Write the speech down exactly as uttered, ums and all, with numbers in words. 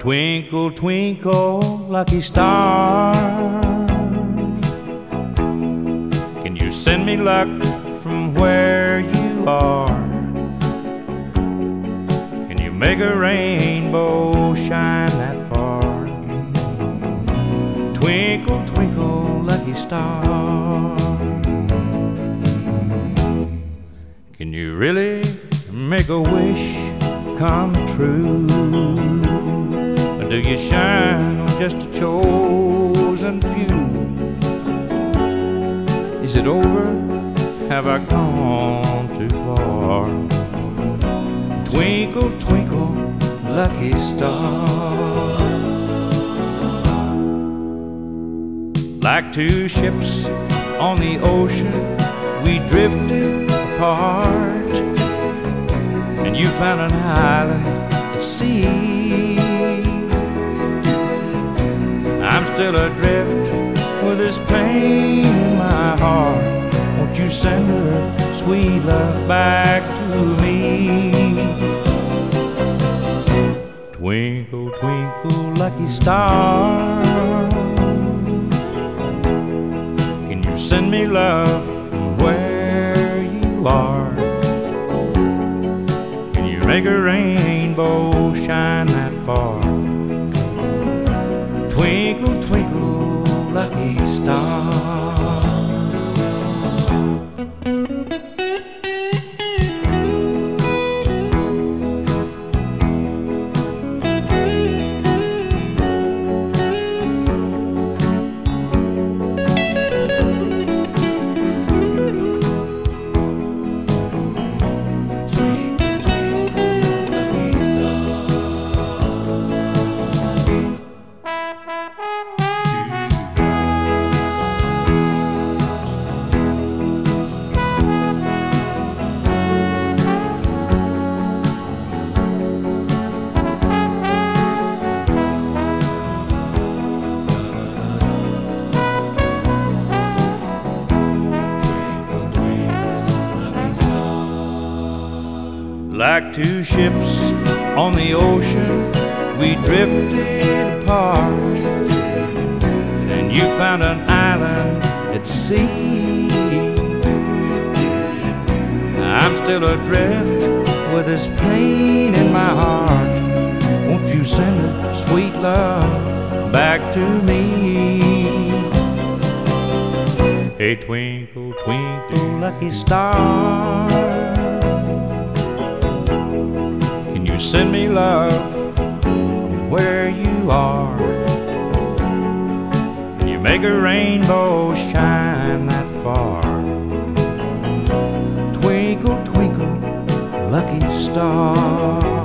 Twinkle, twinkle, lucky star, can you send me luck from where you are? Can you make a rainbow shine that far? Twinkle, twinkle, lucky star, can you really make a wish come true? Or do you shine on just a chosen few? Is it over? Have I gone too far? Twinkle, twinkle, lucky star. Like two ships on the ocean, we drifted apart, and you found an island at sea. I'm still adrift with this pain in my heart. Won't you send her sweet love back to me? Twinkle, twinkle, lucky star, can you send me love from where you are? Can you make a rainbow shine that far? Twinkle, twinkle, lucky star. Like two ships on the ocean, we drifted apart, and you found an island at sea. I'm still adrift with this pain in my heart. Won't you send her sweet love back to me? Hey, twinkle, twinkle, lucky star, you send me love from where you are? Can you make a rainbow shine that far? Twinkle, twinkle, lucky star.